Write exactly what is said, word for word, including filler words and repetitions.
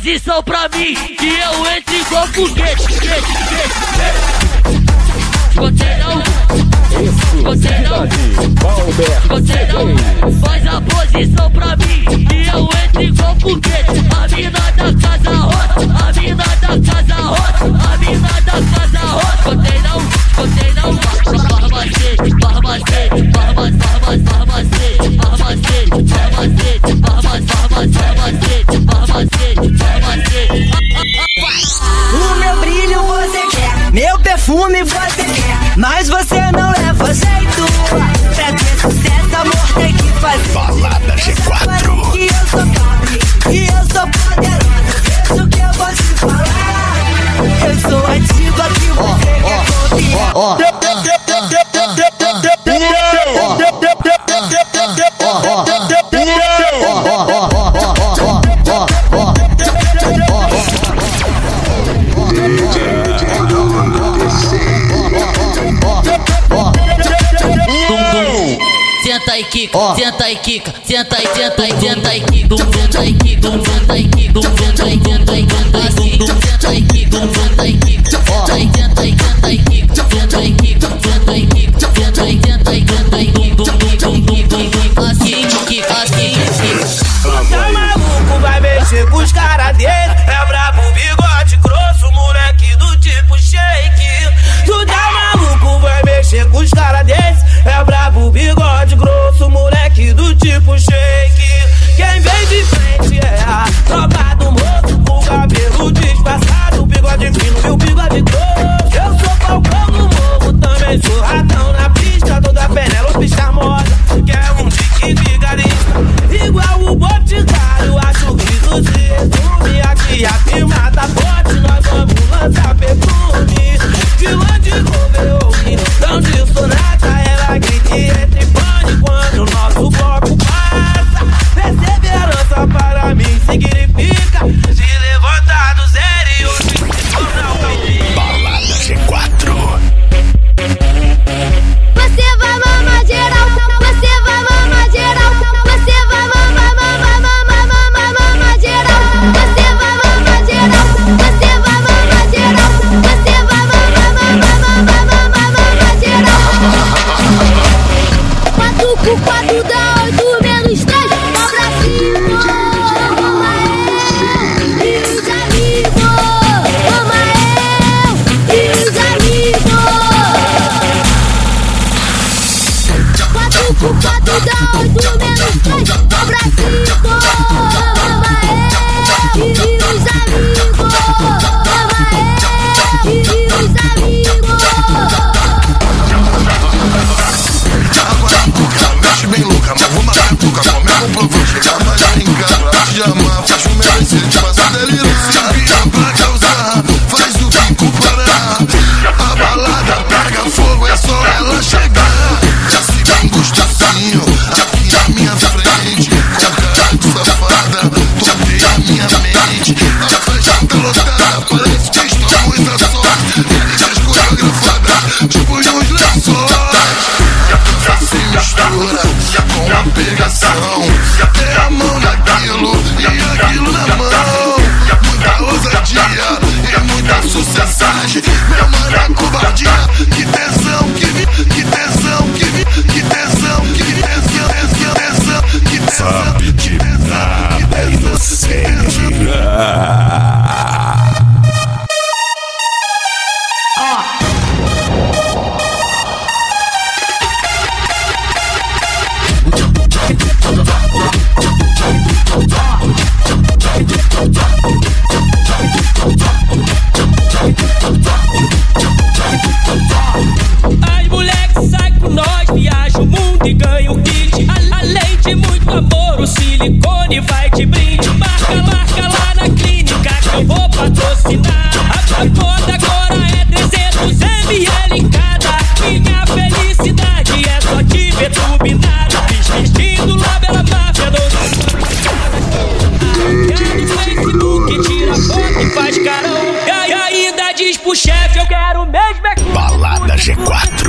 posição pra mim que eu entro igual foguete. Você não, você não, você não faz a posição pra mim que eu entro igual foguete. A mina da casa rota, a mina da casa rota, a mina da casa rota. Você não, você não, barbacete, barbacete, barbacete, barbacete, barbacete, barbacete, barbacete, barbacete, barbacete. O meu brilho você quer, meu perfume você quer, mas você não leva jeito. Pra ter sucesso, amor, tem que fazer. Balada G quatro. Que eu sou pobre, que eu sou poderosa. Veja o que eu vou te falar. Eu sou a diva que você quer confiar. Senta e quica, senta e quica, senta e senta e senta e quica, senta e quica, senta e quica, senta e senta e senta e senta e quica, senta e quica, senta e senta e senta e quica, senta e quica, senta e quica, senta e senta e senta e quica, assim quica, assim quica. Tá maluco, vai mexer com os caras dele. É brabo, bigode grosso, moleque do tipo shake. Tu tá maluco, vai mexer com os caras desse. É brabo, bigode grosso, moleque do tipo shake. Quem vem de frente é a tropa do moço, com cabelo disfarçado, bigode fino, meu bigode grosso. Eu sou Falcão no morro, também sou ratão na pista, toda Penélope charmosa, que é um tique vigarista. Igual o Boticário, acho que isso se resume. Aqui a firma tá forte, nós vamos lançar perfume. Vilã de Coveone, não disso nada, ela grita e entra em pane quando o nosso bloco passa. Perseverança para mim significa se levantar do zero e o destino não vai vir. Balada G quatro. Você vai mamar geral, você vai mamar geral, você vai mamar, mamar, mamar, mamar, mamar geral. Você vai mamar geral, você vai mamar geral, você vai mamar, mamar, mamar, mamar, mamar geral. Quatro por quatro dá oito menos três, dá pra cima. Mama eu e os amigos, mama eu e os amigos. Quatro por quatro dá oito menos três, dá pra cinco. Mama eu e os amigos, mama eu e os amigos. Mexe bem louca, mas vou matar a cuca. Come a roupa, vou chegar mais em casa. Antes de amar, faz o merecer, te passar delirância. Pia pra causar, faz o bico parar. A balada pega fogo, é só ela chegar. Já se bem gostosinho, aqui na minha frente. Com cara de safada, topei a minha mente. A festa tá lotada, parece que estou muita sorte. Energias coreografadas, tipo de uns lençóis. Se mistura com a pegação, é a mão naquilo e aquilo na mão. Muita ousadia e muita sucessagem. Meu mano, a covardia, que tesão, que vi, que tesão, que vi, que tesão, que tesão, tesão, tesão, que tesão. Sabe de nada, inocente. As moleques saem com nós, viaja o mundo e ganha o kit. Além de muito amor, o silicone vai de brinde. Marca, marca lá na clínica que eu vou patrocinar. A, a conta agora é trezentos mililitros em cada. Minha felicidade é só te ver turbinado. Vestido lá pela máfia do... Quer no Facebook, tira foto e faz carão. E ainda diz pro chefe, eu quero mesmo é... Balada G quatro.